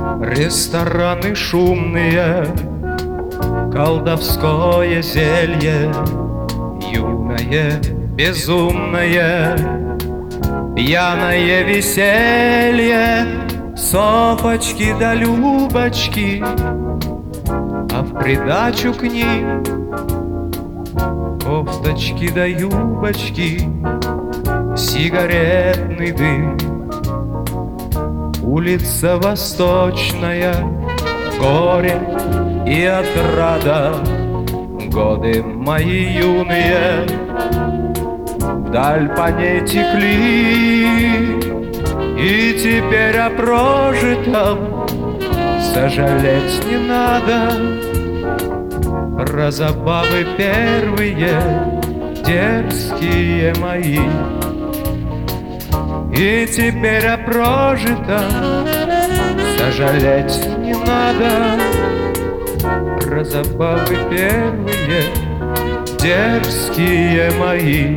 Рестораны шумные, колдовское зелье, юное, безумное, пьяное веселье, Софочки да Любочки, а в придачу к ним кофточки да юбочки, сигаретный дым. Улица Восточная, горе и отрада, годы мои юные вдаль по ней текли, и теперь о прожитом сожалеть не надо. Про забавы первые, дерзкие мои, и теперь о прожитом сожалеть не надо. Про забавы первые, дерзкие мои.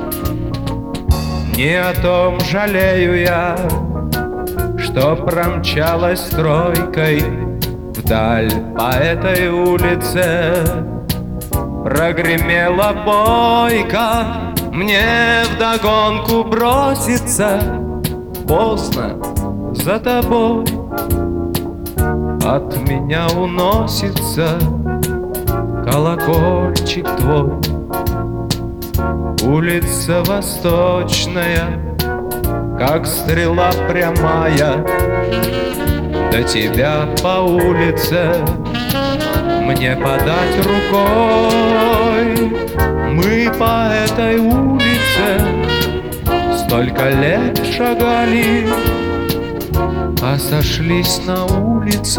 Не о том жалею я, что промчалась тройкой вдаль по этой улице. Прогремела бойко, мне вдогонку броситься. Поздно за тобой, от меня уносится колокольчик твой. Улица Восточная, как стрела прямая, до тебя по улице мне подать рукой. Мы по этой улице столько лет шагали, а сошлись на улице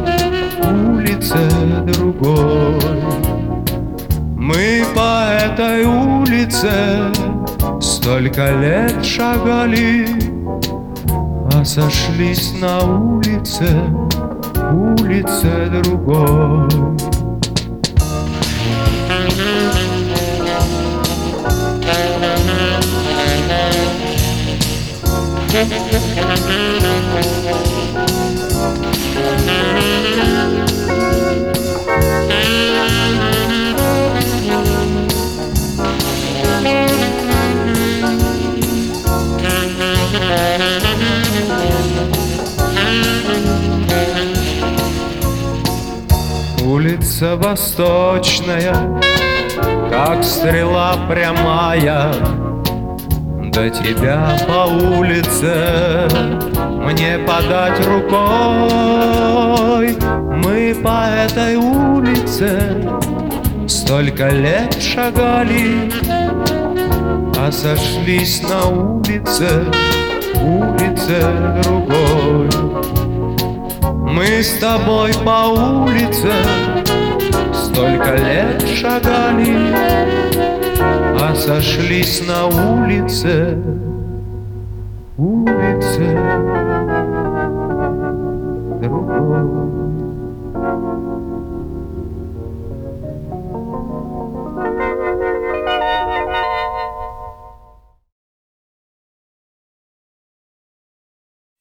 другой. Мы по этой улице столько лет шагали, а сошлись на улице другой. Улица Восточная, как стрела прямая, до тебя по улице мне подать рукой. Мы по этой улице столько лет шагали, а сошлись на улице другой. Мы с тобой по улице столько лет шагали, а сошлись на улице